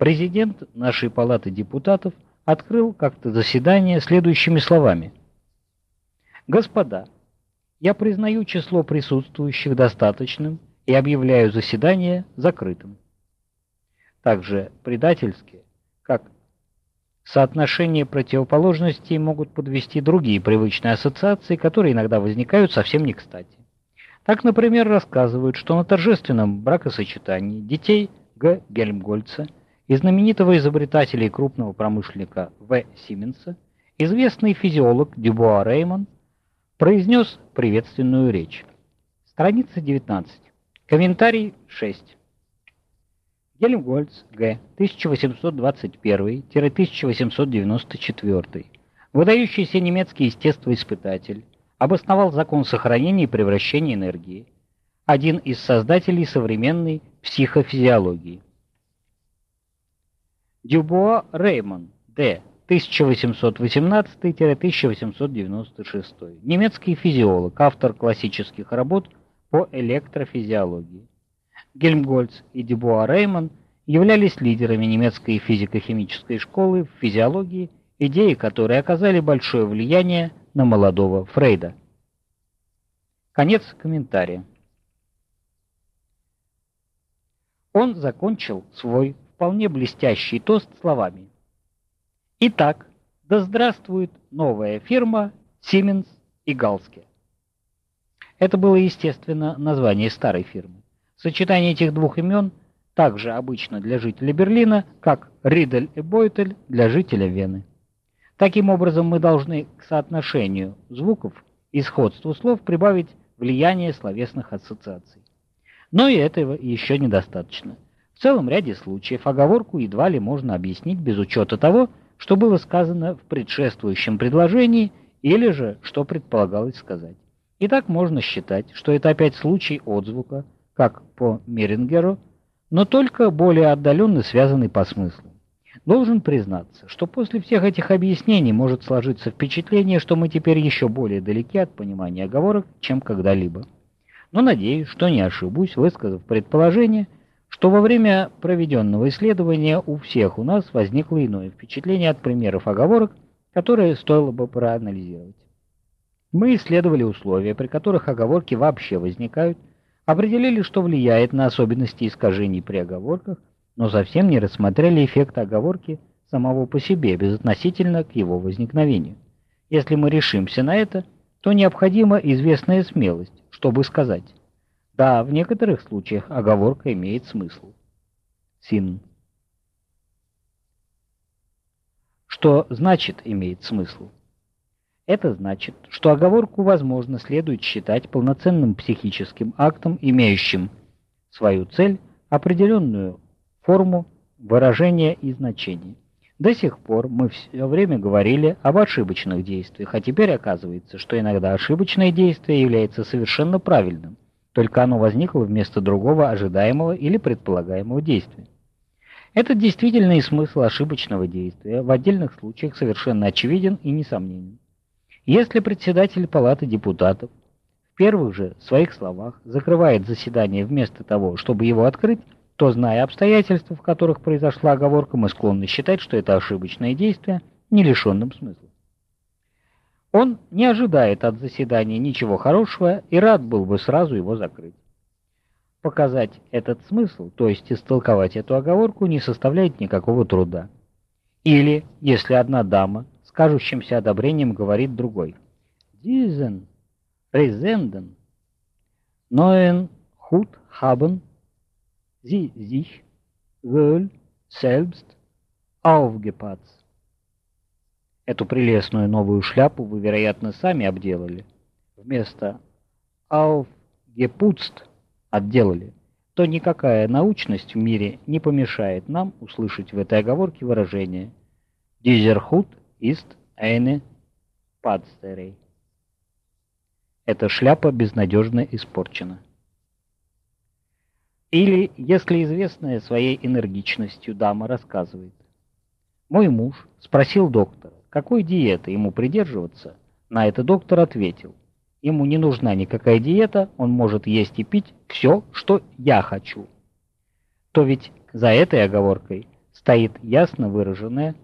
Президент нашей палаты депутатов открыл как-то заседание следующими словами: «Господа, я признаю число присутствующих достаточным и объявляю заседание закрытым». Также предательски, как соотношение противоположностей, могут подвести другие привычные ассоциации, которые иногда возникают совсем не кстати. Так, например, рассказывают, что на торжественном бракосочетании детей Г. Гельмгольца и знаменитого изобретателя и крупного промышленника В. Сименса известный физиолог Дюбуа Реймон произнес приветственную речь. Страница 19. Комментарий 6. Гельмгольц Г. 1821-1894, выдающийся немецкий естествоиспытатель, обосновал закон сохранения и превращения энергии, один из создателей современной психофизиологии. Дюбуа Реймон Д. 1818-1896, немецкий физиолог, автор классических работ по электрофизиологии. Гельмгольц и Дюбуа Реймон являлись лидерами немецкой физико-химической школы в физиологии, идеи которой оказали большое влияние на молодого Фрейда. Конец комментария. Он закончил свой вполне блестящий тост словами: «Итак, да здравствует новая фирма Siemens и Галске». Это было, естественно, название старой фирмы. Сочетание этих двух имен также обычно для жителя Берлина, как Ридель и Бойтель для жителя Вены. Таким образом, мы должны к соотношению звуков и сходству слов прибавить влияние словесных ассоциаций. Но и этого еще недостаточно. В целом ряде случаев оговорку едва ли можно объяснить без учета того, что было сказано в предшествующем предложении или же что предполагалось сказать. И так можно считать, что это опять случай отзвука, как по Мерингеру, но только более отдаленно связанный по смыслу. Должен признаться, что после всех этих объяснений может сложиться впечатление, что мы теперь еще более далеки от понимания оговорок, чем когда-либо. Но надеюсь, что не ошибусь, высказав предположение, что во время проведенного исследования у всех у нас возникло иное впечатление от примеров оговорок, которые стоило бы проанализировать. Мы исследовали условия, при которых оговорки вообще возникают, определили, что влияет на особенности искажений при оговорках, но совсем не рассмотрели эффект оговорки самого по себе, безотносительно к его возникновению. Если мы решимся на это, то необходима известная смелость, чтобы сказать: да, в некоторых случаях оговорка имеет смысл. Син. Что значит имеет смысл? Это значит, что оговорку, возможно, следует считать полноценным психическим актом, имеющим свою цель, определенную форму, выражения и значения. До сих пор мы все время говорили об ошибочных действиях, а теперь оказывается, что иногда ошибочное действие является совершенно правильным, только оно возникло вместо другого ожидаемого или предполагаемого действия. Этот действительный смысл ошибочного действия в отдельных случаях совершенно очевиден и несомненен. Если председатель палаты депутатов в первых же своих словах закрывает заседание вместо того, чтобы его открыть, то, зная обстоятельства, в которых произошла оговорка, мы склонны считать, что это ошибочное действие не лишенным смысла. Он не ожидает от заседания ничего хорошего и рад был бы сразу его закрыть. Показать этот смысл, то есть истолковать эту оговорку, не составляет никакого труда. Или, если одна дама с кажущимся одобрением говорит другой: «Diesen Präsidenten neuen Hut haben Sie sich wohl selbst aufgepatzt». Эту прелестную новую шляпу вы, вероятно, сами обделали. Вместо «aufgeputzt» отделали. То никакая научность в мире не помешает нам услышать в этой оговорке выражение «Dieser Hut ist eine Patsterei». Эта шляпа безнадежно испорчена. Или, если известная своей энергичностью дама рассказывает: «Мой муж спросил доктора, какой диеты ему придерживаться?» На это доктор ответил: «Ему не нужна никакая диета, он может есть и пить все, что я хочу». То ведь за этой оговоркой стоит ясно выраженная